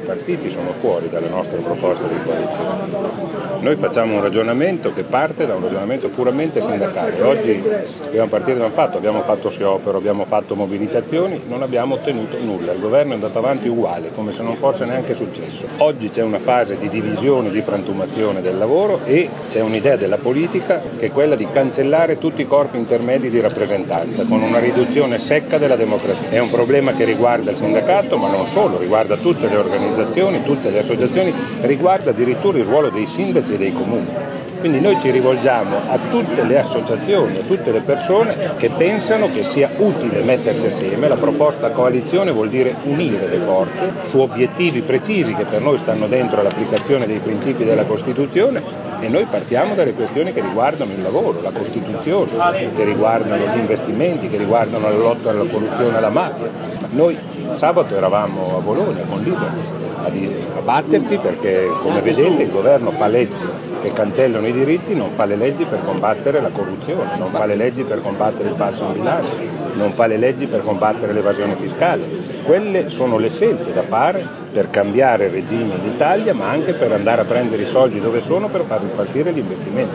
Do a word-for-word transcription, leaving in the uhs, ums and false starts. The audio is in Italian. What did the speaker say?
partiti sono fuori dalle nostre proposte di coalizione. Noi facciamo un ragionamento che parte da un ragionamento puramente sindacale. Oggi dobbiamo partire da un fatto, abbiamo fatto sciopero, abbiamo fatto mobilitazioni, non abbiamo ottenuto nulla, il governo è andato avanti uguale, come se non fosse neanche successo. Oggi c'è una fase di divisione, di frantumazione del lavoro e c'è un'idea della politica che è quella di cancellare tutti i corpi intermedi di rappresentanza con una riduzione secca della democrazia. È un problema che riguarda il sindacato, ma non solo, riguarda tutte le organizzazioni, tutte le associazioni, riguarda addirittura il ruolo dei sindaci e dei comuni. Quindi noi ci rivolgiamo a tutte le associazioni, a tutte le persone che pensano che sia utile mettersi assieme. La proposta coalizione vuol dire unire le forze su obiettivi precisi che per noi stanno dentro l'applicazione dei principi della Costituzione e noi partiamo dalle questioni che riguardano il lavoro, la Costituzione, che riguardano gli investimenti, che riguardano la lotta alla corruzione e alla mafia. Noi sabato eravamo a Bologna con Libero a batterci perché, come vedete, il governo fa leggi che cancellano i diritti, non fa le leggi per combattere la corruzione, non fa le leggi per combattere il falso in bilancio, non fa le leggi per combattere l'evasione fiscale. Quelle sono le scelte da fare per cambiare il regime in Italia, ma anche per andare a prendere i soldi dove sono per far ripartire gli investimenti.